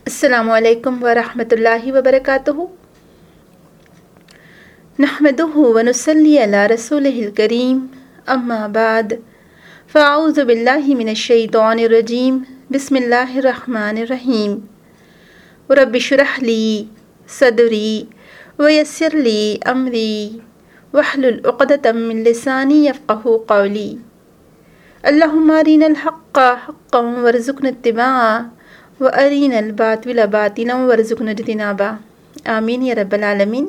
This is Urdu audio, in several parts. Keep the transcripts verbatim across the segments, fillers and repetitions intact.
अस्सलामु अलैकुम वरहमतुल्लाहि वबरकातुहू। नहमदुहु व नुसल्ली अला रसूलिहिल करीम, अम्मा बाद, फ़अऊज़ु बिल्लाहि मिनश शैतानिर रजीम, बिस्मिल्लाहिर रहमानिर रहीम। रब्बि शुरह ली सदरी व यस्सिर ली अमरी वहलुल उक़दतम मिन लिसानी यफ़क़हू क़ौली। अल्लाहुम्मा अरिनल हक़्क़ हक़्क़न वरज़ुक़ना इत्तिबाअ व अरिनल बातिला बातिलन वरज़ुक़ना इज्तिनाबा। आमीन या रब्बल आलमीन।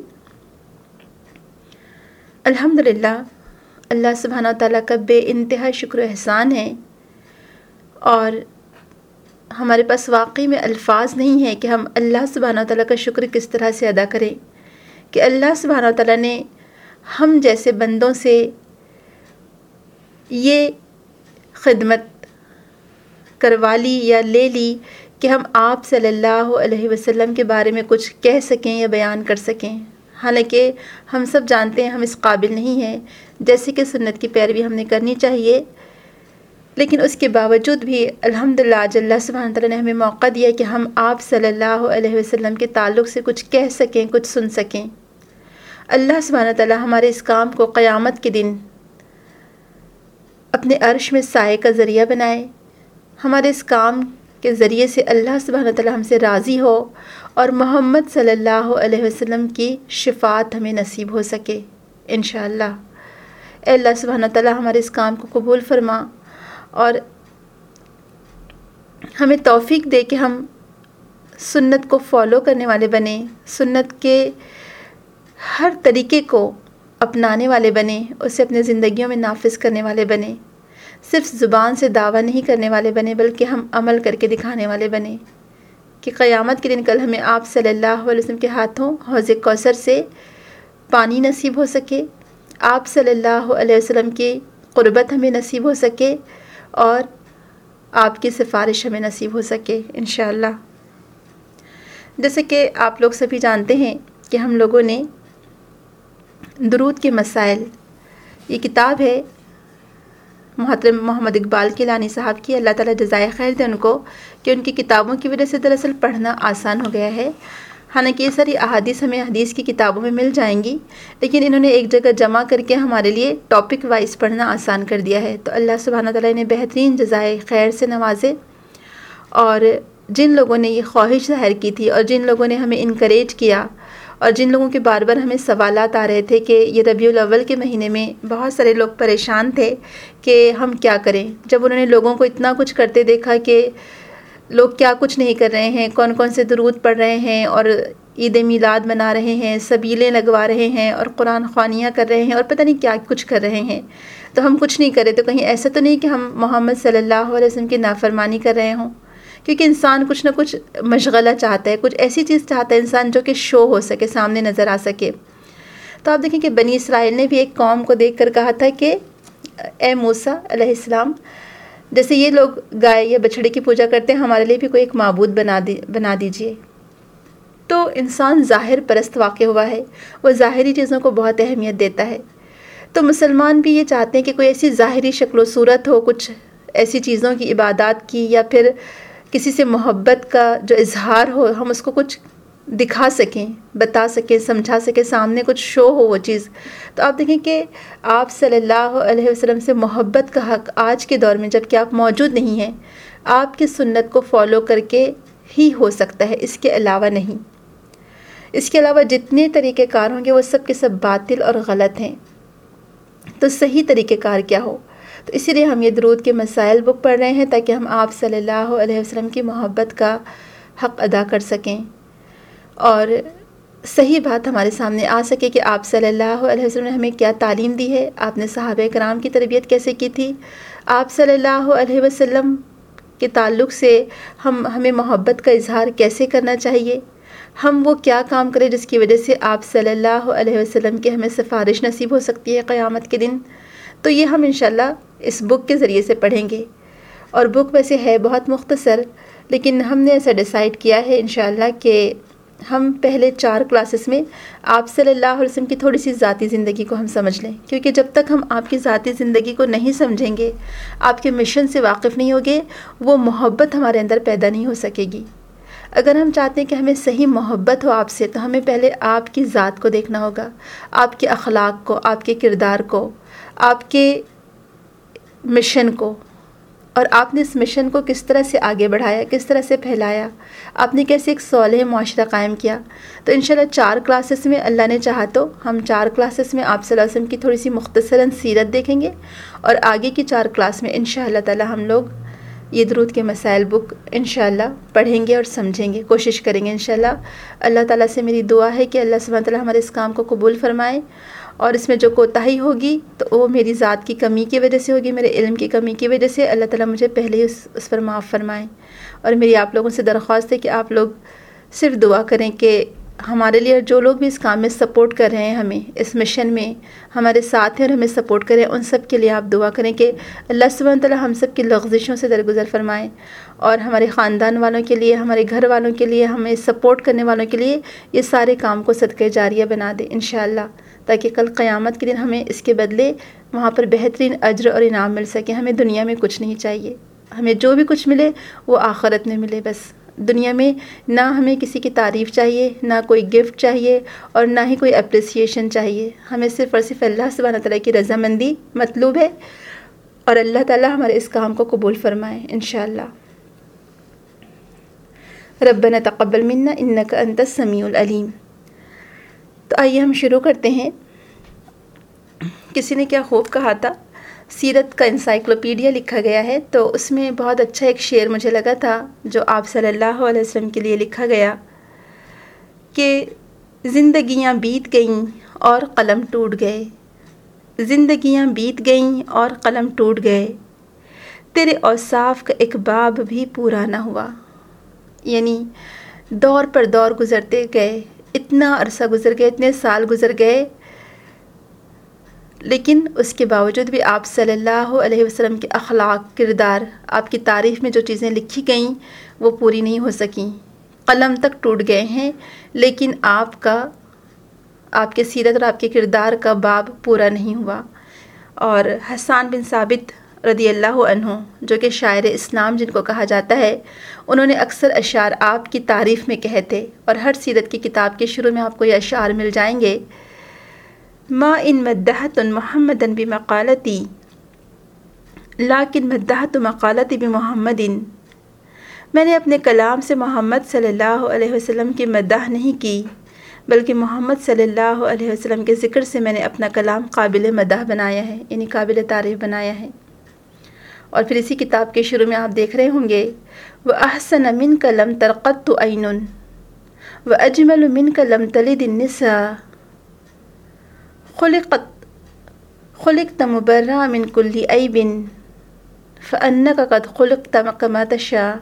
अल्हम्दुलिल्लाह, अल्लाह सुब्हानहू व तआला का बेइंतहा शुक्र एहसान है और हमारे पास वाकई में अल्फाज नहीं है कि हम अल्लाह सुब्हानहू व तआला का शुक्र किस तरह से अदा करें कि अल्लाह सुब्हानहू व तआला ने हम जैसे बंदों से ये खिदमत करवा ली या ले ली कि हम आप सल्लल्लाहु अलैहि वसल्लम के बारे में कुछ कह सकें या बयान कर सकें। हालांकि हम सब जानते हैं हम इस काबिल नहीं हैं, जैसे कि सुन्नत की पैरवी हमने करनी चाहिए, लेकिन उसके बावजूद भी अल्हम्दुलिल्लाह आज अल्लाह सुब्हानहू व तआला ने हमें मौका दिया कि हम आप सल्लल्लाहु अलैहि वसल्लम के ताल्लुक़ से कुछ कह सकें, कुछ सुन सकें। अल्लाह सुब्हानहू व तआला हमारे इस काम को क़यामत के दिन अपने अर्श में साए का ज़रिया बनाए, हमारे इस काम के ज़रिए से अल्लाह सुब्हानहू व तआला हमसे राज़ी हो और मोहम्मद सल्लल्लाहु अलैहि वसल्लम की शिफ़ात हमें नसीब हो सके इंशाअल्लाह। ऐ अल्लाह सुब्हानहू व तआला हमारे इस काम को कबूल फरमा और हमें तौफ़ीक दे कि हम सुन्नत को फ़ॉलो करने वाले बने, सुन्नत के हर तरीक़े को अपनाने वाले बने, उसे अपने ज़िंदगियों में नाफिज करने वाले बने, सिर्फ़ ज़ुबान से दावा नहीं करने वाले बने बल्कि हम अमल करके दिखाने वाले बने कि क़यामत के दिन कल हमें आप सल्लल्लाहु अलैहि वसल्लम के हाथों हौज़ कौसर से पानी नसीब हो सके, आप सल्लल्लाहु अलैहि वसल्लम की क़ुर्बत हमें नसीब हो सके और आपकी सिफारिश हमें नसीब हो सके इंशाअल्लाह। जैसे कि आप लोग सभी जानते हैं कि हम लोगों ने दुरूद के मसाइल, ये किताब है मोहतरम मोहम्मद इकबाल किलानी साहब की, अल्लाह ताला जज़ाए खैर दे उनको कि उनकी किताबों की वजह से दरअसल पढ़ना आसान हो गया है। हालांकि ये सारी अहादीस हमें हदीस की किताबों में मिल जाएंगी, लेकिन इन्होंने एक जगह जमा करके हमारे लिए टॉपिक वाइज पढ़ना आसान कर दिया है। तो अल्लाह सुब्हानहू व तआला इन्हें बेहतरीन जज़ाए खैर से नवाजे। और जिन लोगों ने ये ख्वाहिश ज़ाहिर की थी और जिन लोगों ने हमें इनकरेज किया और जिन लोगों के बार बार हमें सवालात आ रहे थे कि ये रबीउल अव्वल के महीने में बहुत सारे लोग परेशान थे कि हम क्या करें, जब उन्होंने लोगों को इतना कुछ करते देखा कि लोग क्या कुछ नहीं कर रहे हैं, कौन कौन से दुरूद पढ़ रहे हैं और ईद मिलाद मना रहे हैं, सबीलें लगवा रहे हैं और कुरान ख़वानियाँ कर रहे हैं और पता नहीं क्या कुछ कर रहे हैं, तो हम कुछ नहीं करें तो कहीं ऐसा तो नहीं कि हम मोहम्मद सल्लल्लाहु अलैहि वसल्लम की नाफरमानी कर रहे हों। क्योंकि इंसान कुछ ना कुछ मशगला चाहता है, कुछ ऐसी चीज़ चाहता है इंसान जो कि शो हो सके, सामने नज़र आ सके। तो आप देखें कि बनी इसराइल ने भी एक कौम को देख कर कहा था कि ए मूसा अलैहिस्सलाम, जैसे ये लोग गाय या बछड़े की पूजा करते हैं, हमारे लिए भी कोई एक माबूद बना दी बना दीजिए। तो इंसान ज़ाहिर परस्त वाक़ हुआ है, वो ज़ाहिरी चीज़ों को बहुत अहमियत देता है। तो मुसलमान भी ये चाहते हैं कि कोई ऐसी ज़ाहिरी शक्ल सूरत हो, कुछ ऐसी चीज़ों की इबादत की या फिर किसी से मोहब्बत का जो इजहार हो, हम उसको कुछ दिखा सकें, बता सकें, समझा सकें, सामने कुछ शो हो वो चीज़। तो आप देखें कि आप सल्लल्लाहु अलैहि वसल्लम से मोहब्बत का हक़ आज के दौर में जबकि आप मौजूद नहीं हैं, आपकी सुन्नत को फ़ॉलो करके ही हो सकता है, इसके अलावा नहीं। इसके अलावा जितने तरीक़ेकार होंगे वो सब के सब बातिल और गलत हैं। तो सही तरीक़ेकार क्या हो? तो इसीलिए हम ये दुरूद के मसाइल बुक पढ़ रहे हैं ताकि हम आप सल्लल्लाहु अलैहि वसल्लम की मोहब्बत का हक़ अदा कर सकें और सही बात हमारे सामने आ सके कि आप सल्लल्लाहु अलैहि वसल्लम ने हमें क्या तालीम दी है, आपने सहाबा कराम की तरबियत कैसे की थी, आप सल्लल्लाहु अलैहि वसल्लम के ताल्लुक़ से हम हमें मोहब्बत का इजहार कैसे करना चाहिए, हम वो क्या काम करें जिसकी वजह से आप सल्लल्लाहु अलैहि वसल्लम की हमें सिफारिश नसीब हो सकती है क़यामत के दिन। तो ये हम इंशाल्लाह इस बुक के ज़रिए से पढ़ेंगे। और बुक वैसे है बहुत मुख्तसर, लेकिन हमने ऐसा डिसाइड किया है इंशाल्लाह कि हम पहले चार क्लासेस में आप सल्लल्लाहु अलैहि वसल्लम की थोड़ी सी ज़ाती ज़िंदगी को हम समझ लें, क्योंकि जब तक हम आपकी ज़ाती ज़िंदगी को नहीं समझेंगे, आपके मिशन से वाकिफ़ नहीं होंगे, वो मोहब्बत हमारे अंदर पैदा नहीं हो सकेगी। اگر ہم چاہتے ہیں کہ ہمیں صحیح محبت ہو آپ سے، تو ہمیں پہلے آپ کی ذات کو دیکھنا ہوگا، آپ کے اخلاق کو، آپ کے کردار کو، آپ کے مشن کو، اور آپ نے اس مشن کو کس طرح سے آگے بڑھایا، کس طرح سے پھیلایا، آپ نے کیسے ایک صالح معاشرہ قائم کیا۔ تو انشاءاللہ چار کلاسز میں اللہ نے چاہا تو ہم چار کلاسز میں آپ صلی اللہ علیہ وسلم کی تھوڑی سی مختصراً سیرت دیکھیں گے، اور آگے کی چار کلاس میں انشاءاللہ تعالی ہم لوگ یہ درود کے مسائل بک انشاءاللہ پڑھیں گے اور سمجھیں گے، کوشش کریں گے انشاءاللہ۔ اللہ تعالیٰ سے میری دعا ہے کہ اللہ سبحانہ تعالیٰ ہمارے اس کام کو قبول فرمائے، اور اس میں جو کوتاہی ہوگی تو وہ میری ذات کی کمی کی وجہ سے ہوگی، میرے علم کی کمی کی وجہ سے۔ اللہ تعالیٰ مجھے پہلے ہی اس اس پر معاف فرمائیں، اور میری آپ لوگوں سے درخواست ہے کہ آپ لوگ صرف دعا کریں کہ ہمارے لیے جو لوگ بھی اس کام میں سپورٹ کر رہے ہیں، ہمیں اس مشن میں ہمارے ساتھ ہیں اور ہمیں سپورٹ کریں، ان سب کے لیے آپ دعا کریں کہ اللہ سبحانہ تعالیٰ ہم سب کی لغزشوں سے درگزر فرمائیں، اور ہمارے خاندان والوں کے لیے، ہمارے گھر والوں کے لیے، ہمیں سپورٹ کرنے والوں کے لیے یہ سارے کام کو صدقہ جاریہ بنا دے انشاءاللہ، تاکہ کل قیامت کے دن ہمیں اس کے بدلے وہاں پر بہترین اجر اور انعام مل سکے۔ ہمیں دنیا میں کچھ نہیں چاہیے، ہمیں جو بھی کچھ ملے وہ آخرت میں ملے بس۔ دنیا میں نہ ہمیں کسی کی تعریف چاہیے، نہ کوئی گفٹ چاہیے، اور نہ ہی کوئی اپریسیشن چاہیے۔ ہمیں صرف اور صرف اللہ سبحانہ تعالیٰ کی رضامندی مطلوب ہے، اور اللہ تعالیٰ ہمارے اس کام کو قبول فرمائے انشاءاللہ۔ ربنا تقبل منا انک انت السمیع العلیم۔ تو آئیے ہم شروع کرتے ہیں۔ کسی نے کیا خوب کہا تھا، سیرت کا انسائکلوپیڈیا لکھا گیا ہے، تو اس میں بہت اچھا ایک شعر مجھے لگا تھا جو آپ صلی اللہ علیہ وسلم کے لیے لکھا گیا کہ زندگیاں بیت گئیں اور قلم ٹوٹ گئے، زندگیاں بیت گئیں اور قلم ٹوٹ گئے، تیرے اوصاف کا ایک باب بھی پورا نہ ہوا۔ یعنی دور پر دور گزرتے گئے، اتنا عرصہ گزر گئے، اتنے سال گزر گئے، لیکن اس کے باوجود بھی آپ صلی اللہ علیہ وسلم کے اخلاق، کردار، آپ کی تعریف میں جو چیزیں لکھی گئیں وہ پوری نہیں ہو سکیں، قلم تک ٹوٹ گئے ہیں، لیکن آپ کا، آپ کے سیرت اور آپ کے کردار کا باب پورا نہیں ہوا۔ اور حسان بن ثابت رضی اللہ عنہ جو کہ شاعر اسلام جن کو کہا جاتا ہے، انہوں نے اکثر اشعار آپ کی تعریف میں کہے تھے، اور ہر سیرت کی کتاب کے شروع میں آپ کو یہ اشعار مل جائیں گے۔ ما ان مدحت محمدا بمقالتی لیکن مدحت مقالتی بمحمد، میں نے اپنے کلام سے محمد صلی اللہ علیہ وسلم کی مدح نہیں کی، بلکہ محمد صلی اللہ علیہ وسلم کے ذکر سے میں نے اپنا کلام قابل مدح بنایا ہے، یعنی قابل تعریف بنایا ہے۔ اور پھر اسی کتاب کے شروع میں آپ دیکھ رہے ہوں گے وَأَحْسَنَ مِنْكَ لَمْ تَرْقَدْتُ عَيْنٌ وَأَجْمَلُ مِنْكَ لَمْ تَلِدِ النِّسَاءُ خلقت خلقت مبرأ من كل عیب فأنك قد خلقت كما تشاء۔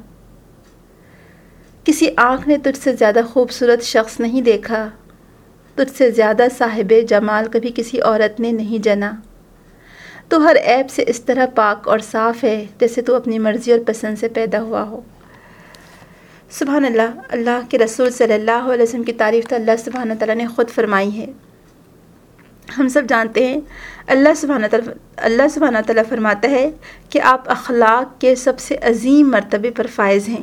کسی آنکھ نے تجھ سے زیادہ خوبصورت شخص نہیں دیکھا، تجھ سے زیادہ صاحب جمال کبھی کسی عورت نے نہیں جنا، تو ہر عیب سے اس طرح پاک اور صاف ہے جیسے تو اپنی مرضی اور پسند سے پیدا ہوا ہو۔ سبحان اللہ، اللہ کے رسول صلی اللہ علیہ وسلم کی تعریف تو اللہ سبحانہ تعالیٰ نے خود فرمائی ہے۔ ہم سب جانتے ہیں اللہ سبحانہ تعالیٰ اللہ سبحانہ تعالیٰ فرماتا ہے کہ آپ اخلاق کے سب سے عظیم مرتبے پر فائز ہیں۔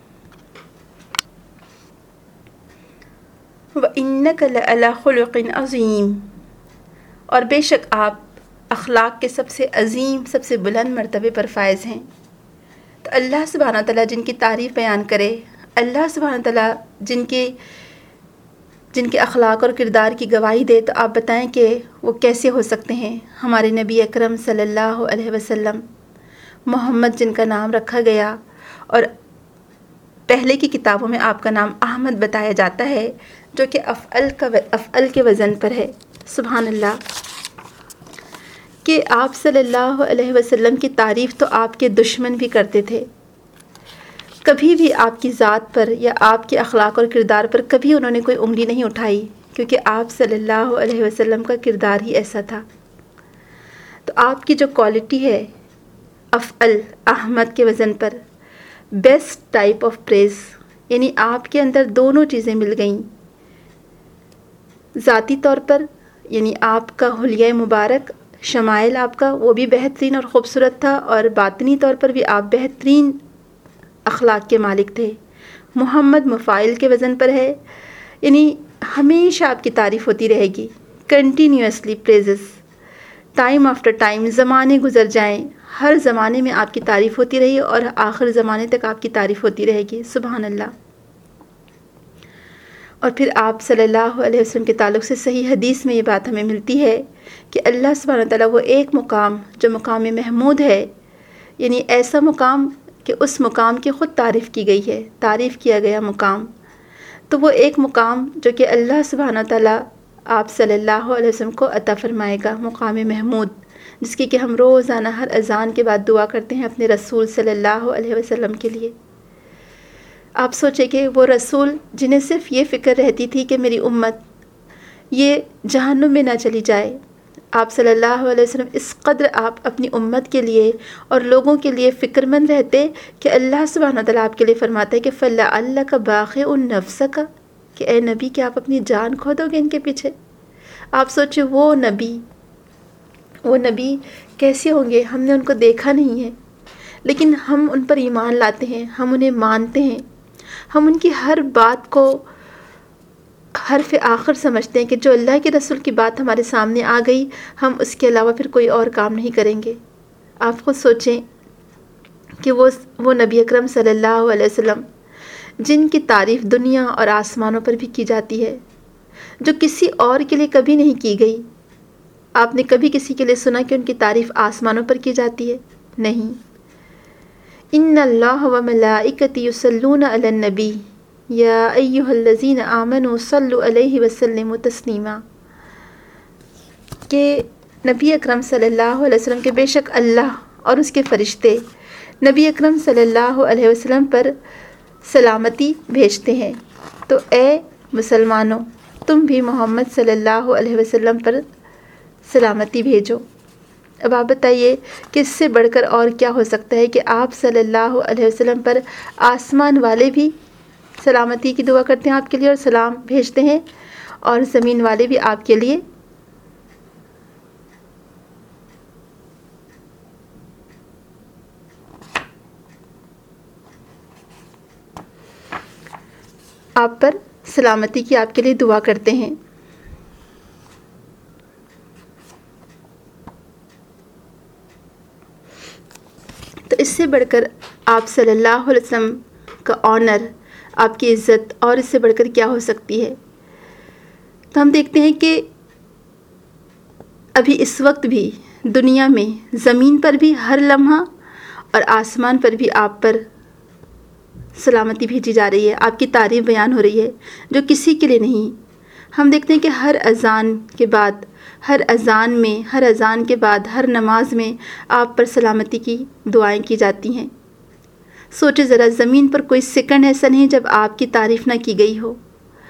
وَإِنَّكَ لَعَلَىٰ خُلُقٍ عَظِيمٍ، اور بے شک آپ اخلاق کے سب سے عظیم، سب سے بلند مرتبے پر فائز ہیں۔ تو اللہ سبحانہ تعالیٰ جن کی تعریف بیان کرے، اللہ سبحانہ تعالیٰ جن کے جن کے اخلاق اور کردار کی گواہی دے، تو آپ بتائیں کہ وہ کیسے ہو سکتے ہیں۔ ہمارے نبی اکرم صلی اللہ علیہ وسلم، محمد جن کا نام رکھا گیا، اور پہلے کی کتابوں میں آپ کا نام احمد بتایا جاتا ہے، جو کہ افعل کا افعل کے وزن پر ہے۔ سبحان اللہ، کہ آپ صلی اللہ علیہ وسلم کی تعریف تو آپ کے دشمن بھی کرتے تھے، کبھی بھی آپ کی ذات پر یا آپ کے اخلاق اور کردار پر کبھی انہوں نے کوئی انگلی نہیں اٹھائی، کیونکہ آپ صلی اللہ علیہ وسلم کا کردار ہی ایسا تھا۔ تو آپ کی جو کوالٹی ہے افعل، احمد کے وزن پر، بیسٹ ٹائپ آف پریز، یعنی آپ کے اندر دونوں چیزیں مل گئیں، ذاتی طور پر یعنی آپ کا حلیہ مبارک، شمائل آپ کا وہ بھی بہترین اور خوبصورت تھا، اور باطنی طور پر بھی آپ بہترین اخلاق کے مالک تھے، محمد مفاعل کے وزن پر ہے، یعنی ہمیشہ آپ کی تعریف ہوتی رہے گی، continuously praises, time after time, زمانے گزر جائیں، ہر زمانے میں آپ کی تعریف ہوتی رہی اور آخر زمانے تک آپ کی تعریف ہوتی رہے گی، سبحان اللہ۔ اور پھر آپ صلی اللہ علیہ وسلم کے تعلق سے صحیح حدیث میں یہ بات ہمیں ملتی ہے کہ اللہ سبحانہ تعالیٰ وہ ایک مقام جو مقام محمود ہے، یعنی ایسا مقام کہ اس مقام کی خود تعریف کی گئی ہے، تعریف کیا گیا مقام، تو وہ ایک مقام جو کہ اللہ سبحانہ تعالیٰ آپ صلی اللہ علیہ وسلم کو عطا فرمائے گا، مقام محمود، جس کی کہ ہم روزانہ ہر اذان کے بعد دعا کرتے ہیں اپنے رسول صلی اللہ علیہ وسلم کے لیے۔ آپ سوچیں کہ وہ رسول جنہیں صرف یہ فکر رہتی تھی کہ میری امت یہ جہنم میں نہ چلی جائے، آپ صلی اللہ علیہ وسلم اس قدر آپ اپنی امت کے لیے اور لوگوں کے لیے فکر مند رہتے کہ اللہ سبحانہ تعالیٰ آپ کے لیے فرماتا ہے کہ فَلَعَلَّكَ بَاخِعٌ نَفْسَكَ، کہ اے نبی کیا آپ اپنی جان کھو دو گے ان کے پیچھے؟ آپ سوچیں وہ نبی وہ نبی کیسے ہوں گے؟ ہم نے ان کو دیکھا نہیں ہے، لیکن ہم ان پر ایمان لاتے ہیں، ہم انہیں مانتے ہیں، ہم ان کی ہر بات کو حرف آخر سمجھتے ہیں کہ جو اللہ کے رسول کی بات ہمارے سامنے آ گئی ہم اس کے علاوہ پھر کوئی اور کام نہیں کریں گے۔ آپ خود سوچیں کہ وہ وہ نبی اکرم صلی اللہ علیہ وسلم جن کی تعریف دنیا اور آسمانوں پر بھی کی جاتی ہے، جو کسی اور کے لیے کبھی نہیں کی گئی۔ آپ نے کبھی کسی کے لیے سنا کہ ان کی تعریف آسمانوں پر کی جاتی ہے؟ نہیں۔ ان اللہ و ملائکتی یصلون علی النبی یا ایھا الذین آمنوا صلوا علیہ وسلموا تسلیما، کہ نبی اکرم صلی اللہ علیہ وسلم کے بے شک اللہ اور اس کے فرشتے نبی اکرم صلی اللہ علیہ وسلم پر سلامتی بھیجتے ہیں، تو اے مسلمانوں تم بھی محمد صلی اللہ علیہ وسلم پر سلامتی بھیجو۔ اب آپ بتائیے کہ اس سے بڑھ کر اور کیا ہو سکتا ہے کہ آپ صلی اللہ علیہ وسلم پر آسمان والے بھی سلامتی کی دعا کرتے ہیں آپ کے لیے اور سلام بھیجتے ہیں، اور زمین والے بھی آپ کے لیے۔ آپ پر سلامتی کی آپ کے لیے دعا کرتے ہیں۔ تو اس سے بڑھ کر آپ صلی اللہ علیہ وسلم کا آنر، آپ کی عزت اور اس سے بڑھ کر کیا ہو سکتی ہے؟ تو ہم دیکھتے ہیں کہ ابھی اس وقت بھی دنیا میں زمین پر بھی ہر لمحہ اور آسمان پر بھی آپ پر سلامتی بھیجی جا رہی ہے، آپ کی تعریف بیان ہو رہی ہے جو کسی کے لیے نہیں۔ ہم دیکھتے ہیں کہ ہر اذان کے بعد ہر اذان میں ہر اذان کے بعد ہر نماز میں آپ پر سلامتی کی دعائیں کی جاتی ہیں۔ سوچے ذرا، زمین پر کوئی سیکنڈ ایسا نہیں جب آپ کی تعریف نہ کی گئی ہو،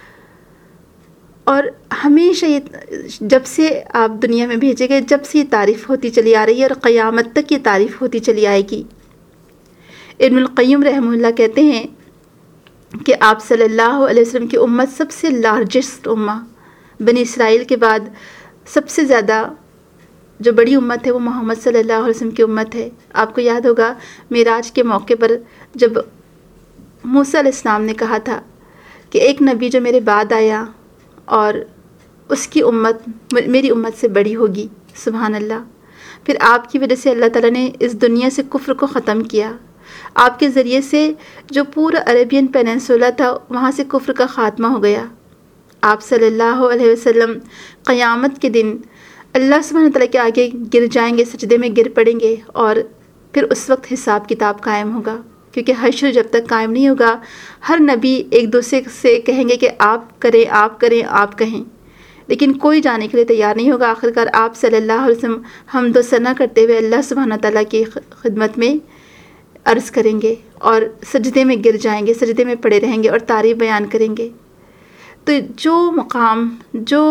اور ہمیشہ یہ جب سے آپ دنیا میں بھیجے گئے جب سے یہ تعریف ہوتی چلی آ رہی ہے اور قیامت تک یہ تعریف ہوتی چلی آئے گی۔ ابن القیم رحمہ اللہ کہتے ہیں کہ آپ صلی اللہ علیہ وسلم کی امت سب سے لارجسٹ امہ، بنی اسرائیل کے بعد سب سے زیادہ جو بڑی امت ہے وہ محمد صلی اللہ علیہ وسلم کی امت ہے۔ آپ کو یاد ہوگا معراج کے موقع پر جب موسیٰ علیہ السلام نے کہا تھا کہ ایک نبی جو میرے بعد آیا اور اس کی امت میری امت سے بڑی ہوگی، سبحان اللہ۔ پھر آپ کی وجہ سے اللہ تعالیٰ نے اس دنیا سے کفر کو ختم کیا، آپ کے ذریعے سے جو پورا عربین پیننسولا تھا وہاں سے کفر کا خاتمہ ہو گیا۔ آپ صلی اللہ علیہ وسلم قیامت کے دن اللہ سبحانہ تعالیٰ کے آگے گر جائیں گے، سجدے میں گر پڑیں گے، اور پھر اس وقت حساب کتاب قائم ہوگا، کیونکہ حشر جب تک قائم نہیں ہوگا ہر نبی ایک دوسرے سے کہیں گے کہ آپ کریں آپ کریں آپ کہیں، لیکن کوئی جانے کے لیے تیار نہیں ہوگا۔ آخرکار آپ صلی اللہ علیہ وسلم حمد و ثنا کرتے ہوئے اللہ سبحانہ تعالیٰ کی خدمت میں عرض کریں گے اور سجدے میں گر جائیں گے، سجدے میں پڑے رہیں گے اور تعریف بیان کریں گے۔ تو جو مقام، جو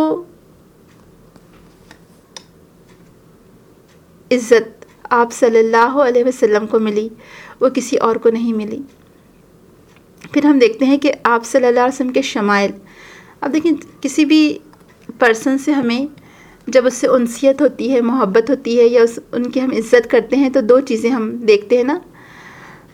عزت آپ صلی اللہ علیہ وسلم کو ملی وہ کسی اور کو نہیں ملی۔ پھر ہم دیکھتے ہیں کہ آپ صلی اللہ علیہ وسلم کے شمائل، اب دیکھیں کسی بھی پرسن سے ہمیں جب اس سے انسیت ہوتی ہے، محبت ہوتی ہے، یا اس ان کی ہم عزت کرتے ہیں تو دو چیزیں ہم دیکھتے ہیں نا۔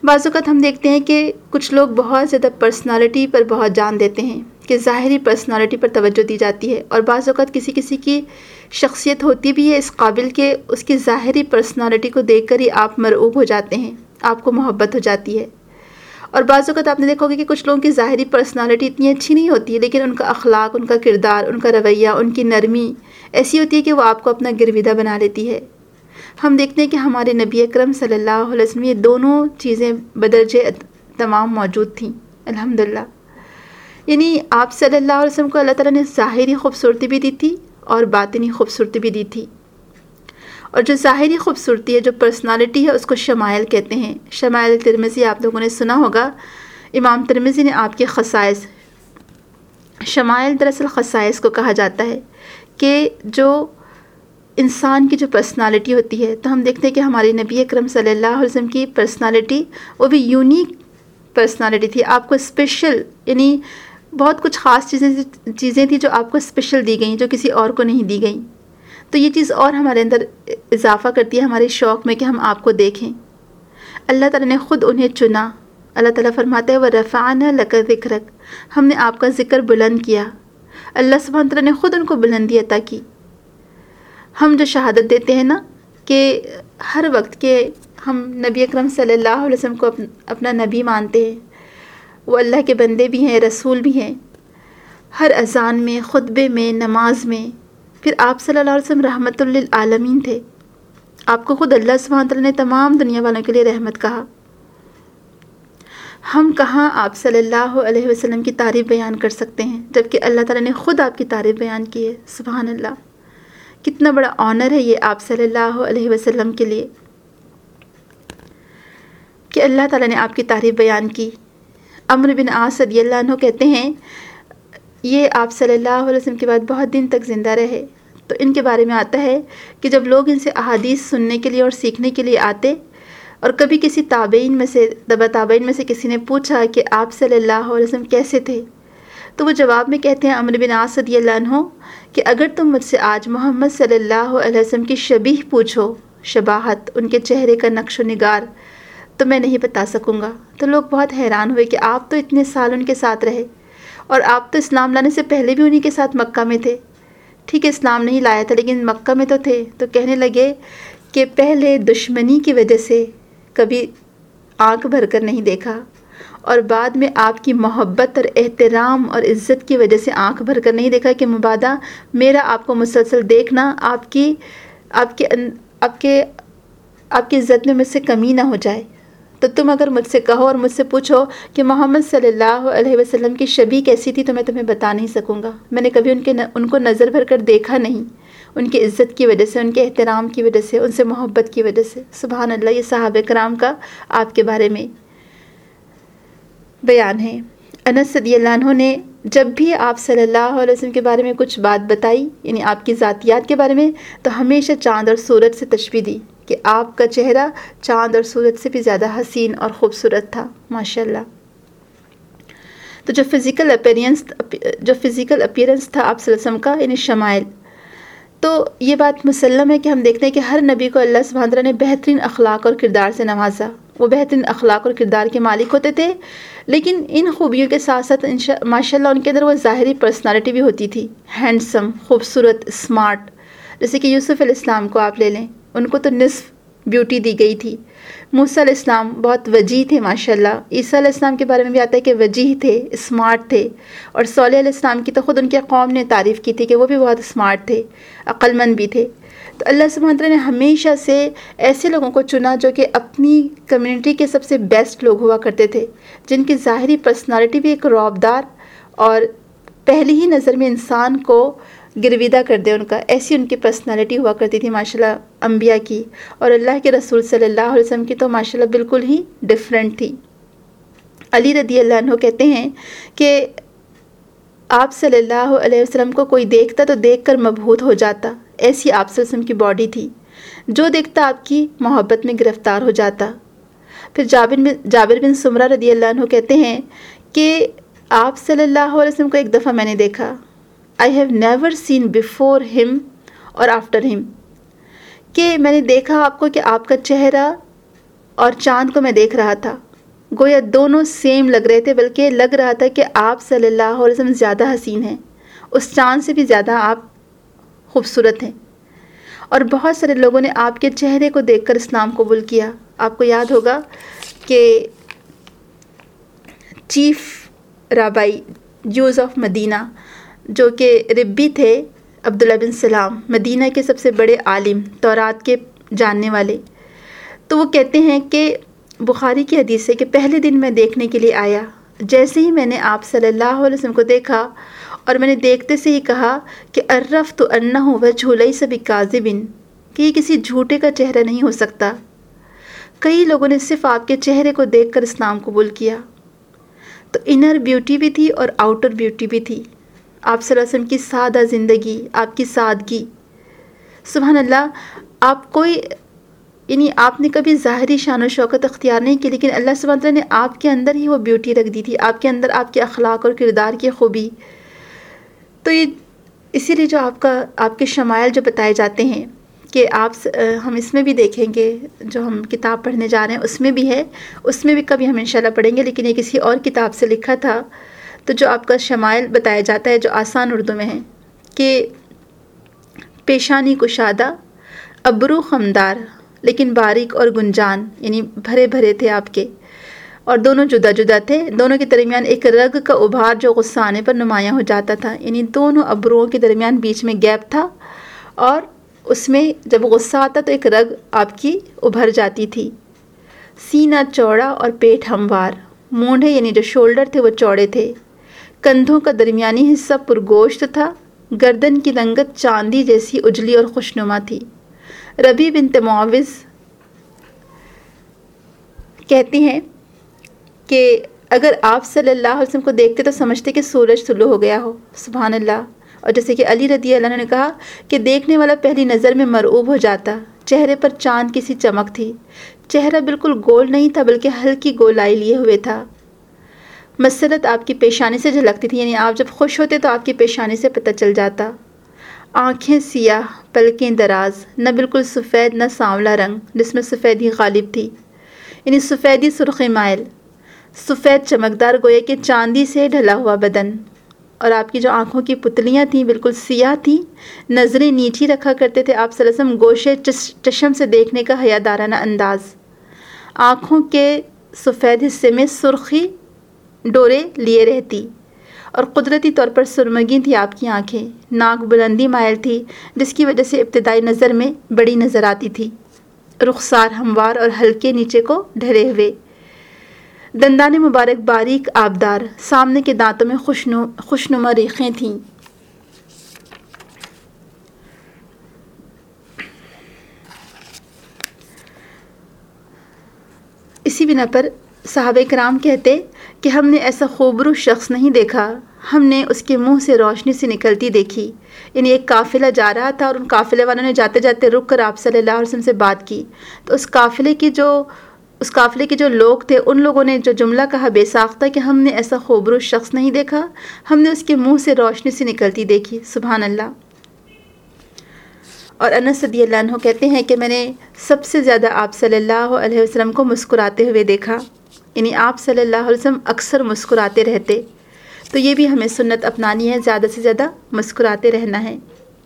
بعض اوقات ہم دیکھتے ہیں کہ کچھ لوگ بہت زیادہ پرسنالٹی پر بہت جان دیتے ہیں کہ ظاہری پرسنالٹی پر توجہ دی جاتی ہے، اور بعض اوقات کسی کسی کی شخصیت ہوتی بھی ہے اس قابل کہ اس کی ظاہری پرسنالٹی کو دیکھ کر ہی آپ مرعوب ہو جاتے ہیں، آپ کو محبت ہو جاتی ہے۔ اور بعض اوقات آپ نے دیکھا ہوگا کہ کچھ لوگوں کی ظاہری پرسنالٹی اتنی اچھی نہیں ہوتی ہے، لیکن ان کا اخلاق، ان کا کردار، ان کا رویہ، ان کی نرمی ایسی ہوتی ہے کہ وہ آپ کو اپنا گرویدہ بنا لیتی ہے۔ ہم دیکھتے ہیں کہ ہمارے نبی اکرم صلی اللہ علیہ وسلم یہ دونوں چیزیں بدرجہ تمام موجود تھیں الحمدللہ۔ یعنی آپ صلی اللہ علیہ وسلم کو اللہ تعالیٰ نے ظاہری خوبصورتی بھی دی تھی اور باطنی خوبصورتی بھی دی تھی، اور جو ظاہری خوبصورتی ہے، جو پرسنالٹی ہے، اس کو شمائل کہتے ہیں۔ شمائل ترمذی آپ لوگوں نے سنا ہوگا، امام ترمذی نے آپ کے خصائص، شمائل دراصل خصائص کو کہا جاتا ہے کہ جو انسان کی جو پرسنالٹی ہوتی ہے، تو ہم دیکھتے ہیں کہ ہمارے نبی اکرم صلی اللہ علیہ وسلم کی پرسنالٹی وہ بھی یونیک پرسنالٹی تھی، آپ کو اسپیشل، یعنی بہت کچھ خاص چیزیں چیزیں تھیں جو آپ کو اسپیشل دی گئیں، جو کسی اور کو نہیں دی گئیں۔ تو یہ چیز اور ہمارے اندر اضافہ کرتی ہے ہمارے شوق میں کہ ہم آپ کو دیکھیں۔ اللہ تعالیٰ نے خود انہیں چنا۔ اللہ تعالیٰ فرماتے ہیں وَرَفَعْنَا لَكَ ذِكْرَكَ، ہم نے آپ کا ذکر بلند کیا۔ اللہ سبحانہ تعالیٰ نے خود ان کو بلندی عطا کی۔ ہم جو شہادت دیتے ہیں نا کہ ہر وقت کے ہم نبی اکرم صلی اللہ علیہ وسلم کو اپنا نبی مانتے ہیں، وہ اللہ کے بندے بھی ہیں، رسول بھی ہیں، ہر اذان میں، خطبے میں، نماز میں۔ پھر آپ صلی اللہ علیہ وسلم رحمت للعالمین تھے، آپ کو خود اللہ سبحانہ تعالیٰ نے تمام دنیا والوں کے لیے رحمت کہا۔ ہم کہاں آپ صلی اللہ علیہ وسلم کی تعریف بیان کر سکتے ہیں جبکہ اللہ تعالیٰ نے خود آپ کی تعریف بیان کی ہے۔ سبحان اللہ، کتنا بڑا آنر ہے یہ آپ صلی اللہ علیہ وسلم کے لیے کہ اللہ تعالیٰ نے آپ کی تعریف بیان کی۔ عمرو بن عاص رضی اللہ عنہ کہتے ہیں یہ آپ صلی اللہ علیہ وسلم کے بعد بہت دن تک زندہ رہے، تو ان کے بارے میں آتا ہے کہ جب لوگ ان سے احادیث سننے کے لیے اور سیکھنے کے لیے آتے، اور کبھی کسی تابعین میں سے تبع تابعین میں سے کسی نے پوچھا کہ آپ صلی اللہ علیہ وسلم کیسے تھے، تو وہ جواب میں کہتے ہیں عمرو بن عاص رضی اللہ عنہ کہ اگر تم مجھ سے آج محمد صلی اللہ علیہ وسلم کی شبیہ پوچھو، شباہت، ان کے چہرے کا نقش و نگار، تو میں نہیں بتا سکوں گا۔ تو لوگ بہت حیران ہوئے کہ آپ تو اتنے سال ان کے ساتھ رہے، اور آپ تو اسلام لانے سے پہلے بھی انہی کے ساتھ مکہ میں تھے، ٹھیک ہے اسلام نہیں لایا تھا لیکن مکہ میں تو تھے۔ تو کہنے لگے کہ پہلے دشمنی کی وجہ سے کبھی آنکھ بھر کر نہیں دیکھا، اور بعد میں آپ کی محبت اور احترام اور عزت کی وجہ سے آنکھ بھر کر نہیں دیکھا کہ مبادا میرا آپ کو مسلسل دیکھنا آپ کی آپ کے آپ کے آپ کی عزت میں مجھ سے کمی نہ ہو جائے۔ تو تم اگر مجھ سے کہو اور مجھ سے پوچھو کہ محمد صلی اللہ علیہ وسلم کی شبیہ کیسی تھی، تو میں تمہیں بتا نہیں سکوں گا۔ میں نے کبھی ان کے ان کو نظر بھر کر دیکھا نہیں، ان کی عزت کی وجہ سے، ان کے احترام کی وجہ سے، ان سے محبت کی وجہ سے۔ سبحان اللہ، یہ صحابہ کرام کا آپ کے بارے میں بیان ہے۔ انس رضی اللہ عنہ نے جب بھی آپ صلی اللہ علیہ وسلم کے بارے میں کچھ بات بتائی، یعنی آپ کی ذاتیات کے بارے میں، تو ہمیشہ چاند اور سورج سے تشبیہ دی کہ آپ کا چہرہ چاند اور سورج سے بھی زیادہ حسین اور خوبصورت تھا، ماشاءاللہ۔ تو جو فزیکل اپیرنس جو فزیکل اپیرنس تھا آپ صلی اللہ علیہ وسلم کا، یعنی شمائل، تو یہ بات مسلم ہے کہ ہم دیکھتے ہیں کہ ہر نبی کو اللہ سبحانہ وتعالیٰ نے بہترین اخلاق اور کردار سے نوازا۔ وہ بہترین اخلاق اور کردار کے مالک ہوتے تھے، لیکن ان خوبیوں کے ساتھ ساتھ ماشاء اللہ ان کے اندر وہ ظاہری پرسنالٹی بھی ہوتی تھی، ہینڈسم، خوبصورت، اسمارٹ۔ جیسے کہ یوسف علیہ السلام کو آپ لے لیں، ان کو تو نصف بیوٹی دی گئی تھی۔ موسیٰ علیہ السلام بہت وجیح تھے ماشاءاللہ۔ عیسیٰ علیہ السلام کے بارے میں بھی آتا ہے کہ وجیح تھے، اسمارٹ تھے، اور صالح علیہ السلام کی تو خود ان کے قوم نے تعریف کی تھی کہ وہ بھی بہت اسمارٹ تھے، عقل مند بھی تھے۔ تو اللہ سبحانہ تعالیٰ نے ہمیشہ سے ایسے لوگوں کو چنا جو کہ اپنی کمیونٹی کے سب سے بیسٹ لوگ ہوا کرتے تھے، جن کی ظاہری پرسنالٹی بھی ایک رعبدار اور پہلی ہی نظر میں انسان کو گرویدہ کر دے، ان کا ایسی ان کی پرسنالٹی ہوا کرتی تھی ماشاءاللہ انبیاء کی، اور اللہ کے رسول صلی اللہ علیہ وسلم کی تو ماشاءاللہ بالکل ہی ڈیفرنٹ تھی۔ علی رضی اللہ عنہ کہتے ہیں کہ آپ صلی اللہ علیہ وسلم کو کوئی دیکھتا تو دیکھ کر مبہوت ہو جاتا، ایسی آپ صلی اللہ علیہ وسلم کی باڈی تھی، جو دیکھتا آپ کی محبت میں گرفتار ہو جاتا۔ پھر جابر بن جابر بن سمرہ رضی اللہ عنہ کہتے ہیں کہ آپ صلی اللہ علیہ وسلم کو ایک دفعہ میں نے دیکھا، I have never seen before him or after him، کہ میں نے دیکھا آپ کو کہ آپ کا چہرہ اور چاند کو میں دیکھ رہا تھا، گویا دونوں سیم لگ رہے تھے، بلکہ لگ رہا تھا کہ آپ صلی اللہ علیہ وسلم زیادہ حسین ہیں، اس چاند سے بھی زیادہ آپ خوبصورت ہیں۔ اور بہت سارے لوگوں نے آپ کے چہرے کو دیکھ کر اسلام قبول کیا۔ آپ کو یاد ہوگا کہ چیف رابائی جوز آف مدینہ جو کہ ربی تھے، عبداللہ بن سلام، مدینہ کے سب سے بڑے عالم، تورات کے جاننے والے، تو وہ کہتے ہیں کہ بخاری کی حدیث ہے کہ پہلے دن میں دیکھنے کے لیے آیا، جیسے ہی میں نے آپ صلی اللہ علیہ وسلم کو دیکھا اور میں نے دیکھتے سے ہی کہا کہ عرفت انہ وجہ لیس بکاذب، کہ یہ کسی جھوٹے کا چہرہ نہیں ہو سکتا۔ کئی لوگوں نے صرف آپ کے چہرے کو دیکھ کر اسلام قبول کیا۔ تو انر بیوٹی بھی تھی اور آؤٹر بیوٹی بھی تھی۔ آپ صلی اللہ علیہ وسلم کی سادہ زندگی، آپ کی سادگی، سبحان اللہ، آپ کوئی یعنی آپ نے کبھی ظاہری شان و شوکت اختیار نہیں کی، لیکن اللہ سبحانہ تعالیٰ نے آپ کے اندر ہی وہ بیوٹی رکھ دی تھی، آپ کے اندر آپ کے اخلاق اور کردار کی خوبی۔ تو یہ اسی لیے جو آپ کا آپ کے شمائل جو بتائے جاتے ہیں کہ آپ ہم اس میں بھی دیکھیں گے، جو ہم کتاب پڑھنے جا رہے ہیں اس میں بھی ہے، اس میں بھی کبھی ہم انشاءاللہ پڑھیں گے، لیکن یہ کسی اور کتاب سے لکھا تھا۔ تو جو آپ کا شمائل بتایا جاتا ہے جو آسان اردو میں ہے کہ پیشانی کشادہ، ابرو خمدار لیکن باریک اور گنجان، یعنی بھرے بھرے تھے آپ کے، اور دونوں جدا جدا تھے، دونوں کے درمیان ایک رگ کا ابھار جو غصہ آنے پر نمایاں ہو جاتا تھا، یعنی دونوں ابروؤں کے درمیان بیچ میں گیپ تھا، اور اس میں جب غصہ آتا تو ایک رگ آپ کی ابھر جاتی تھی۔ سینہ چوڑا اور پیٹ ہموار، مونڈھے یعنی جو شولڈر تھے وہ چوڑے تھے، کندھوں کا درمیانی حصہ پرگوشت تھا، گردن کی رنگت چاندی جیسی اجلی اور خوشنما تھی۔ ربی بنت معوذ کہتی ہیں کہ اگر آپ صلی اللہ علیہ وسلم کو دیکھتے تو سمجھتے کہ سورج طلوع ہو گیا ہو، سبحان اللہ۔ اور جیسے کہ علی رضی اللہ عنہ نے کہا کہ دیکھنے والا پہلی نظر میں مرعوب ہو جاتا، چہرے پر چاند کی سی چمک تھی، چہرہ بالکل گول نہیں تھا بلکہ ہلکی گولائی لیے ہوئے تھا، مسرت آپ کی پیشانی سے جھلکتی تھی، یعنی آپ جب خوش ہوتے تو آپ کی پیشانی سے پتہ چل جاتا۔ آنکھیں سیاہ، پلکیں دراز، نہ بالکل سفید نہ سانولا رنگ جس میں سفیدی غالب تھی، یعنی سفیدی سرخی مائل، سفید چمکدار گویا کہ چاندی سے ڈھلا ہوا بدن، اور آپ کی جو آنکھوں کی پتلیاں تھیں بالکل سیاہ تھیں، نظریں نیچی رکھا کرتے تھے آپ صلی اللہ علیہ وسلم، گوشے چشم سے دیکھنے کا حیادارانہ انداز، آنکھوں کے سفید حصے میں سرخی ڈورے لیے رہتی، اور قدرتی طور پر سرمگی تھی آپ کی آنکھیں، ناک بلندی مائل تھی جس کی وجہ سے ابتدائی نظر میں بڑی نظر آتی تھی، رخسار ہموار اور ہلکے نیچے کو ڈھلے ہوئے، دندان مبارک باریک آبدار، سامنے کے دانتوں میں خوشنو خوشنما ریخیں تھیں۔ اسی بنا پر صحابہ کرام کہتے کہ ہم نے ایسا خوبرو شخص نہیں دیکھا، ہم نے اس کے منہ سے روشنی سے نکلتی دیکھی، یعنی ایک قافلہ جا رہا تھا اور ان قافلے والوں نے جاتے جاتے رک کر آپ صلی اللہ علیہ وسلم سے بات کی، تو اس قافلے کی جو اس قافلے کے جو لوگ تھے ان لوگوں نے جو جملہ کہا بے ساختہ کہ ہم نے ایسا خوبرو شخص نہیں دیکھا، ہم نے اس کے منہ سے روشنی سے نکلتی دیکھی، سبحان اللہ۔ اور انس رضی اللہ عنہ کہتے ہیں کہ میں نے سب سے زیادہ آپ صلی اللہ علیہ وسلم کو مسکراتے ہوئے دیکھا، یعنی آپ صلی اللہ علیہ وسلم اکثر مسکراتے رہتے، تو یہ بھی ہمیں سنت اپنانی ہے، زیادہ سے زیادہ مسکراتے رہنا ہے۔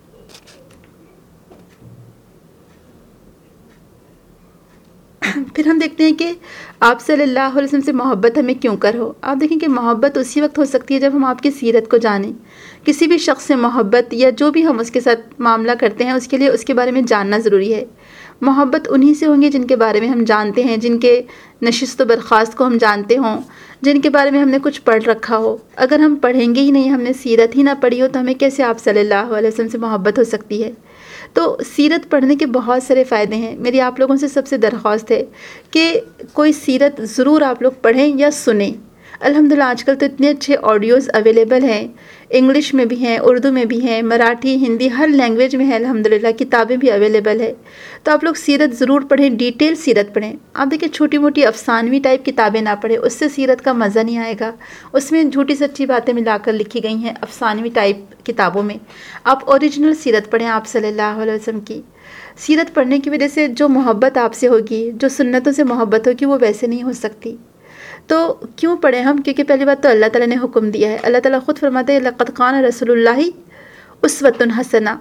پھر ہم دیکھتے ہیں کہ آپ صلی اللہ علیہ وسلم سے محبت ہمیں کیوں کر ہو۔ آپ دیکھیں کہ محبت اسی وقت ہو سکتی ہے جب ہم آپ کی سیرت کو جانیں، کسی بھی شخص سے محبت یا جو بھی ہم اس کے ساتھ معاملہ کرتے ہیں اس کے لیے اس کے بارے میں جاننا ضروری ہے۔ محبت انہی سے ہوں گی جن کے بارے میں ہم جانتے ہیں، جن کے نشست و برخاست کو ہم جانتے ہوں، جن کے بارے میں ہم نے کچھ پڑھ رکھا ہو۔ اگر ہم پڑھیں گے ہی نہیں، ہم نے سیرت ہی نہ پڑھی ہو، تو ہمیں کیسے آپ صلی اللہ علیہ وسلم سے محبت ہو سکتی ہے؟ تو سیرت پڑھنے کے بہت سارے فائدے ہیں۔ میری آپ لوگوں سے سب سے درخواست ہے کہ کوئی سیرت ضرور آپ لوگ پڑھیں یا سنیں۔ الحمدللہ آج کل تو اتنے اچھے آڈیوز اویلیبل ہیں، انگلش میں بھی ہیں، اردو میں بھی ہیں، مراٹھی، ہندی، ہر لینگویج میں ہے الحمدللہ، کتابیں بھی اویلیبل ہے۔ تو آپ لوگ سیرت ضرور پڑھیں، ڈیٹیل سیرت پڑھیں۔ آپ دیکھیں چھوٹی موٹی افسانوی ٹائپ کتابیں نہ پڑھیں، اس سے سیرت کا مزہ نہیں آئے گا، اس میں جھوٹی سچی باتیں ملا کر لکھی گئی ہیں افسانوی ٹائپ کتابوں میں۔ آپ اوریجنل سیرت پڑھیں آپ صلی اللہ علیہ وسلم کی۔ سیرت پڑھنے کی وجہ سے جو محبت آپ سے ہوگی، جو سنتوں سے محبت ہوگی، وہ ویسے نہیں ہو سکتی۔ تو کیوں پڑھیں ہم؟ کیونکہ پہلی بات تو اللہ تعالیٰ نے حکم دیا ہے. اللہ تعالیٰ خود فرماتے ہیں لقد کان رسول اللہ اسوۃ حسنہ،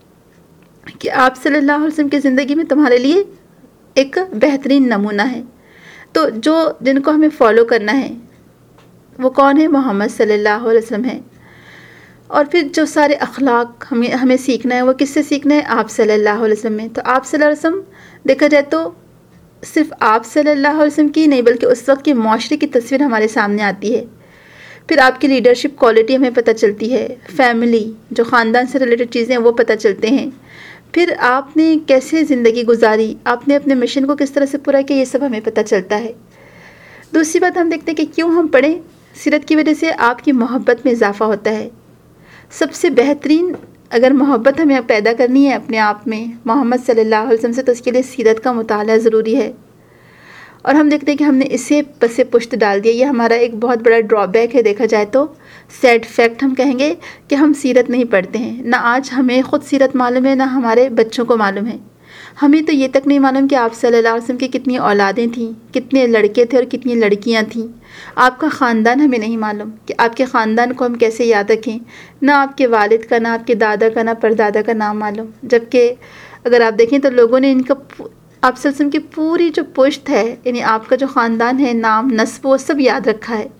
کہ آپ صلی اللہ علیہ وسلم کی زندگی میں تمہارے لیے ایک بہترین نمونہ ہے. تو جو جن کو ہمیں فالو کرنا ہے وہ کون ہے؟ محمد صلی اللہ علیہ وسلم ہے. اور پھر جو سارے اخلاق ہمیں ہمیں سیکھنا ہے وہ کس سے سیکھنا ہے؟ آپ صلی اللہ علیہ وسلم میں. تو آپ صلی اللہ علیہ وسلم دیکھا جائے تو صرف آپ صلی اللہ علیہ وسلم کی نہیں بلکہ اس وقت کے معاشرے کی تصویر ہمارے سامنے آتی ہے. پھر آپ کی لیڈرشپ کوالٹی ہمیں پتہ چلتی ہے، فیملی جو خاندان سے ریلیٹڈ چیزیں ہیں وہ پتہ چلتے ہیں. پھر آپ نے کیسے زندگی گزاری، آپ نے اپنے مشن کو کس طرح سے پورا کیا، یہ سب ہمیں پتہ چلتا ہے. دوسری بات ہم دیکھتے ہیں کہ کیوں ہم پڑھیں. سیرت کی وجہ سے آپ کی محبت میں اضافہ ہوتا ہے. سب سے بہترین اگر محبت ہمیں پیدا کرنی ہے اپنے آپ میں محمد صلی اللہ علیہ وسلم سے، تو اس کے لیے سیرت کا مطالعہ ضروری ہے. اور ہم دیکھتے ہیں کہ ہم نے اسے پس پشت ڈال دیا. یہ ہمارا ایک بہت بڑا ڈرا بیک ہے دیکھا جائے تو. سیڈ فیکٹ ہم کہیں گے کہ ہم سیرت نہیں پڑھتے ہیں. نہ آج ہمیں خود سیرت معلوم ہے، نہ ہمارے بچوں کو معلوم ہے. ہمیں تو یہ تک نہیں معلوم کہ آپ صلی اللہ علیہ وسلم کی کتنی اولادیں تھیں، کتنے لڑکے تھے اور کتنی لڑکیاں تھیں. آپ کا خاندان ہمیں نہیں معلوم کہ آپ کے خاندان کو ہم کیسے یاد رکھیں. نہ آپ کے والد کا، نہ آپ کے دادا کا، نہ پردادا کا نام معلوم. جبکہ اگر آپ دیکھیں تو لوگوں نے ان کا آپ صلی اللہ علیہ وسلم کی پوری جو پشت ہے، یعنی آپ کا جو خاندان ہے، نام، نسب، وہ سب یاد رکھا ہے.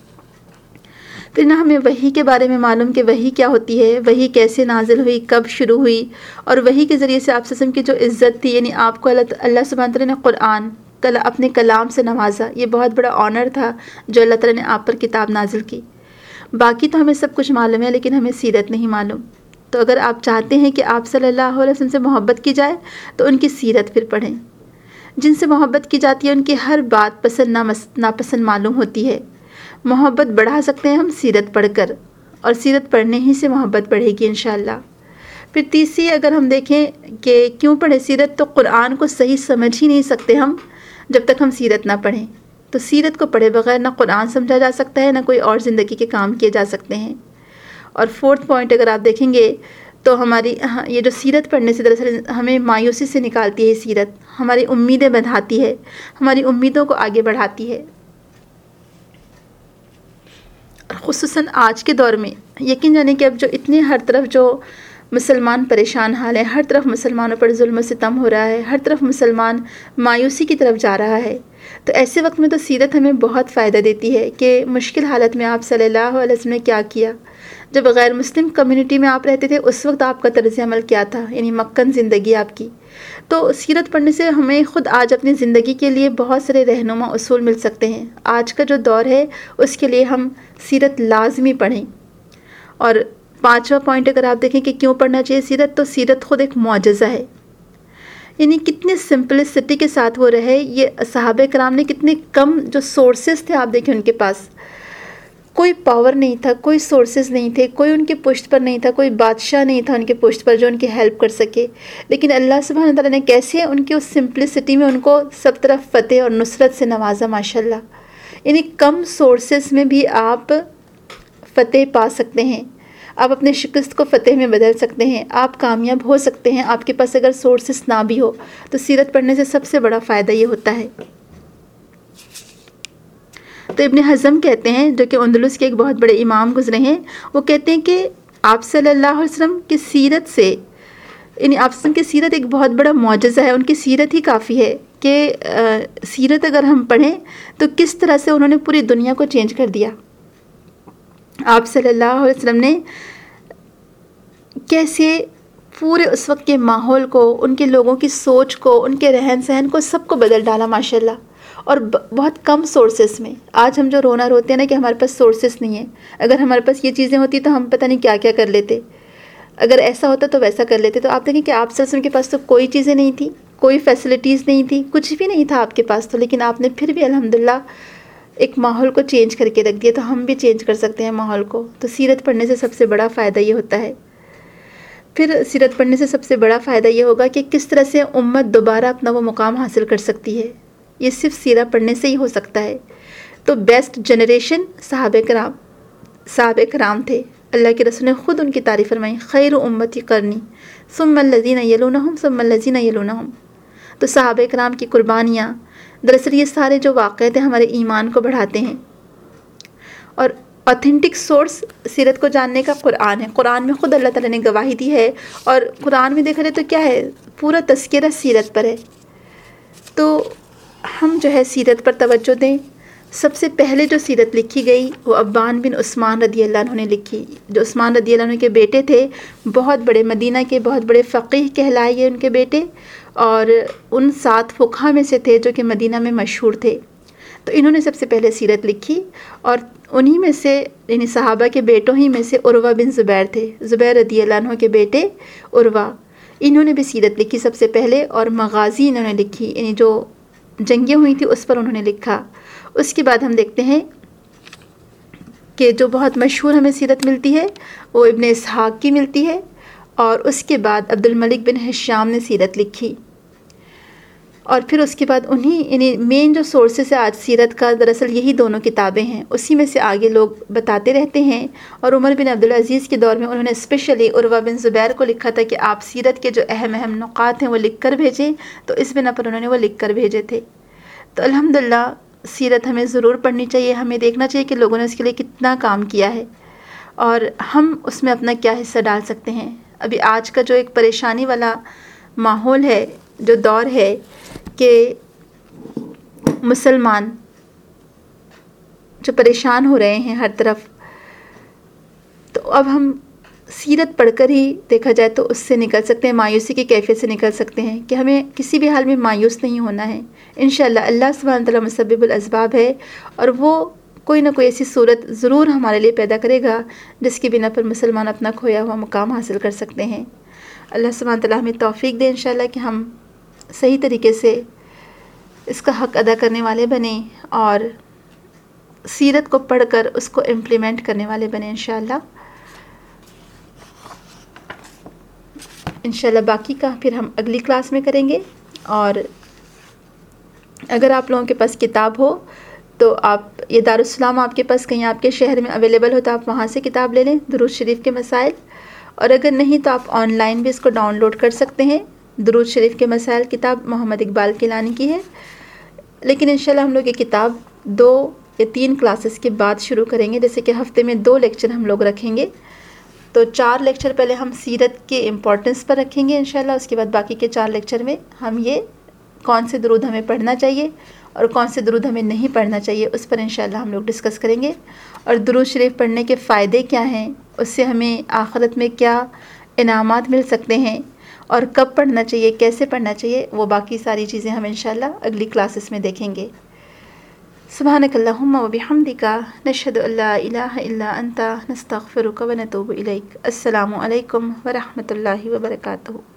پھر نہ ہمیں وحی کے بارے میں معلوم کہ وحی کیا ہوتی ہے، وحی کیسے نازل ہوئی، کب شروع ہوئی، اور وحی کے ذریعے سے آپ صلی اللہ علیہ وسلم کی جو عزت تھی، یعنی آپ کو اللہ اللہ سبحانہ تعالیٰ نے قرآن اپنے کلام سے نوازا. یہ بہت بڑا آنر تھا جو اللہ تعالیٰ نے آپ پر کتاب نازل کی. باقی تو ہمیں سب کچھ معلوم ہے لیکن ہمیں سیرت نہیں معلوم. تو اگر آپ چاہتے ہیں کہ آپ صلی اللہ علیہ وسلم سے محبت کی جائے تو ان کی سیرت پھر پڑھیں. جن سے محبت کی جاتی ہے ان کی ہر بات پسند ناپسند معلوم ہوتی ہے. محبت بڑھا سکتے ہیں ہم سیرت پڑھ کر، اور سیرت پڑھنے ہی سے محبت بڑھے گی انشاءاللہ. پھر تیسری اگر ہم دیکھیں کہ کیوں پڑھیں سیرت، تو قرآن کو صحیح سمجھ ہی نہیں سکتے ہم جب تک ہم سیرت نہ پڑھیں. تو سیرت کو پڑھے بغیر نہ قرآن سمجھا جا سکتا ہے، نہ کوئی اور زندگی کے کام کیے جا سکتے ہیں. اور فورتھ پوائنٹ اگر آپ دیکھیں گے تو ہماری یہ جو سیرت پڑھنے سے دراصل ہمیں مایوسی سے نکالتی ہے. سیرت ہماری امیدیں بندھاتی ہے، ہماری امیدوں کو آگے بڑھاتی ہے. خصوصاً آج کے دور میں یقین جانے کہ اب جو اتنے ہر طرف جو مسلمان پریشان حال ہیں، ہر طرف مسلمانوں پر ظلم و ستم ہو رہا ہے، ہر طرف مسلمان مایوسی کی طرف جا رہا ہے. تو ایسے وقت میں تو سیرت ہمیں بہت فائدہ دیتی ہے کہ مشکل حالت میں آپ صلی اللہ علیہ وسلم نے کیا کیا. جب غیر مسلم کمیونٹی میں آپ رہتے تھے اس وقت آپ کا طرز عمل کیا تھا، یعنی مکن زندگی آپ کی. تو سیرت پڑھنے سے ہمیں خود آج اپنی زندگی کے لیے بہت سارے رہنما اصول مل سکتے ہیں. آج کا جو دور ہے اس کے لیے ہم سیرت لازمی پڑھیں. اور پانچواں پوائنٹ اگر آپ دیکھیں کہ کیوں پڑھنا چاہیے سیرت، تو سیرت خود ایک معجزہ ہے. یعنی کتنے سمپلسٹی کے ساتھ وہ رہے. یہ صحابہ کرام نے کتنے کم جو سورسز تھے آپ دیکھیں ان کے پاس، کوئی پاور نہیں تھا، کوئی سورسز نہیں تھے، کوئی ان کے پشت پر نہیں تھا، کوئی بادشاہ نہیں تھا ان کے پشت پر جو ان کی ہیلپ کر سکے. لیکن اللہ سبحانہ تعالیٰ نے کیسے ان کی اس سمپلسٹی میں ان کو سب طرف فتح اور نصرت سے نوازا ماشاءاللہ. یعنی کم سورسز میں بھی آپ فتح پا سکتے ہیں، آپ اپنے شکست کو فتح میں بدل سکتے ہیں، آپ کامیاب ہو سکتے ہیں آپ کے پاس اگر سورسز نہ بھی ہو. تو سیرت پڑھنے سے سب سے بڑا فائدہ یہ ہوتا ہے. تو ابن حزم کہتے ہیں جو کہ اندلس کے ایک بہت بڑے امام گزرے ہیں، وہ کہتے ہیں کہ آپ صلی اللہ علیہ وسلم کی سیرت سے، یعنی آپ وسلم کی سیرت ایک بہت بڑا معجزہ ہے. ان کی سیرت ہی کافی ہے کہ سیرت اگر ہم پڑھیں تو کس طرح سے انہوں نے پوری دنیا کو چینج کر دیا. آپ صلی اللہ علیہ وسلم نے کیسے پورے اس وقت کے ماحول کو، ان کے لوگوں کی سوچ کو، ان کے رہن سہن کو، سب کو بدل ڈالا ماشاءاللہ. اور بہت کم سورسز میں. آج ہم جو رونا روتے ہیں نا کہ ہمارے پاس سورسز نہیں ہیں، اگر ہمارے پاس یہ چیزیں ہوتی تو ہم پتہ نہیں کیا کیا کر لیتے، اگر ایسا ہوتا تو ویسا کر لیتے. تو آپ دیکھیں کہ آپ صلی اللہ علیہ وسلم کے پاس تو کوئی چیزیں نہیں تھی، کوئی فیسلٹیز نہیں تھی، کچھ بھی نہیں تھا آپ کے پاس تو، لیکن آپ نے پھر بھی الحمدللہ ایک ماحول کو چینج کر کے رکھ دیا. تو ہم بھی چینج کر سکتے ہیں ماحول کو. تو سیرت پڑھنے سے سب سے بڑا فائدہ یہ ہوتا ہے. پھر سیرت پڑھنے سے سب سے بڑا فائدہ یہ ہوگا کہ کس طرح سے امت دوبارہ اپنا وہ مقام حاصل کر سکتی ہے. یہ صرف سیرت پڑھنے سے ہی ہو سکتا ہے. تو بیسٹ جنریشن صحابہ کرام صحابہ کرام تھے. اللہ کے رسول نے خود ان کی تعریف فرمائی، خیر امتی قرنی ثم الذین یلونہم ثم الذین یلونہم. تو صحابہ کرام کی قربانیاں دراصل یہ سارے جو واقعات ہیں ہمارے ایمان کو بڑھاتے ہیں. اور اوتھینٹک سورس سیرت کو جاننے کا قرآن ہے. قرآن میں خود اللہ تعالیٰ نے گواہی دی ہے، اور قرآن میں دیکھا جائے تو کیا ہے، پورا تذکرہ سیرت پر ہے. تو ہم جو ہے سیرت پر توجہ دیں. سب سے پہلے جو سیرت لکھی گئی وہ عبان بن عثمان رضی اللہ عنہ نے لکھی، جو عثمان رضی اللہ عنہ کے بیٹے تھے، بہت بڑے مدینہ کے بہت بڑے فقیہ کہلائے گئے ان کے بیٹے، اور ان سات فقہا میں سے تھے جو کہ مدینہ میں مشہور تھے. تو انہوں نے سب سے پہلے سیرت لکھی، اور انہی میں سے یعنی صحابہ کے بیٹوں ہی میں سے عروہ بن زبیر تھے، زبیر رضی اللہ عنہ کے بیٹے عروہ، انہوں نے بھی سیرت لکھی سب سے پہلے. اور مغازی انہوں نے لکھی، یعنی جو جنگیں ہوئی تھیں اس پر انہوں نے لکھا. اس کے بعد ہم دیکھتے ہیں کہ جو بہت مشہور ہمیں سیرت ملتی ہے وہ ابن اسحاق کی ملتی ہے، اور اس کے بعد عبد الملک بن ہشام نے سیرت لکھی. اور پھر اس کے بعد انہی یعنی مین جو سورسز ہے آج سیرت کا، دراصل یہی دونوں کتابیں ہیں، اسی میں سے آگے لوگ بتاتے رہتے ہیں. اور عمر بن عبدالعزیز کے دور میں انہوں نے اسپیشلی عروہ بن زبیر کو لکھا تھا کہ آپ سیرت کے جو اہم اہم نقاط ہیں وہ لکھ کر بھیجیں، تو اس بنا پر انہوں نے وہ لکھ کر بھیجے تھے. تو الحمدللہ سیرت ہمیں ضرور پڑھنی چاہیے. ہمیں دیکھنا چاہیے کہ لوگوں نے اس کے لیے کتنا کام کیا ہے، اور ہم اس میں اپنا کیا حصہ ڈال سکتے ہیں. ابھی آج کا جو ایک پریشانی والا ماحول ہے، جو دور ہے کہ مسلمان جو پریشان ہو رہے ہیں ہر طرف، تو اب ہم سیرت پڑھ کر ہی دیکھا جائے تو اس سے نکل سکتے ہیں، مایوسی کی کیفیت سے نکل سکتے ہیں کہ ہمیں کسی بھی حال میں مایوس نہیں ہونا ہے. انشاءاللہ اللہ سبحانہ تعالیٰ مسبب الاسباب ہے، اور وہ کوئی نہ کوئی ایسی صورت ضرور ہمارے لیے پیدا کرے گا جس کی بنا پر مسلمان اپنا کھویا ہوا مقام حاصل کر سکتے ہیں. اللہ سبحانہ تعالیٰ ہمیں توفیق دے انشاءاللہ کہ ہم صحیح طریقے سے اس کا حق ادا کرنے والے بنیں، اور سیرت کو پڑھ کر اس کو امپلیمنٹ کرنے والے بنیں انشاءاللہ. انشاءاللہ باقی کا پھر ہم اگلی کلاس میں کریں گے. اور اگر آپ لوگوں کے پاس کتاب ہو تو آپ یہ دارالسلام آپ کے پاس کہیں آپ کے شہر میں اویلیبل ہو تو آپ وہاں سے کتاب لے لیں، درود شریف کے مسائل. اور اگر نہیں تو آپ آن لائن بھی اس کو ڈاؤن لوڈ کر سکتے ہیں. درود شریف کے مسائل کتاب محمد اقبال کیلانی کی ہے، لیکن انشاءاللہ ہم لوگ یہ کتاب دو یا تین کلاسز کے بعد شروع کریں گے. جیسے کہ ہفتے میں دو لیکچر ہم لوگ رکھیں گے، تو چار لیکچر پہلے ہم سیرت کے امپورٹنس پر رکھیں گے انشاءاللہ. اس کے بعد باقی کے چار لیکچر میں ہم یہ کون سے درود ہمیں پڑھنا چاہیے اور کون سے درود ہمیں نہیں پڑھنا چاہیے اس پر انشاءاللہ ہم لوگ ڈسکس کریں گے. اور درود شریف پڑھنے کے فائدے کیا ہیں، اس سے ہمیں آخرت میں کیا انعامات مل سکتے ہیں، اور کب پڑھنا چاہیے، کیسے پڑھنا چاہیے، وہ باقی ساری چیزیں ہم انشاءاللہ اگلی کلاسز میں دیکھیں گے. سبحانک اللہم و بحمدک، نشہد ان لا الہ الا انت، نستغفرک و نتوب الیک. السلام علیکم ورحمۃ اللہ وبرکاتہ.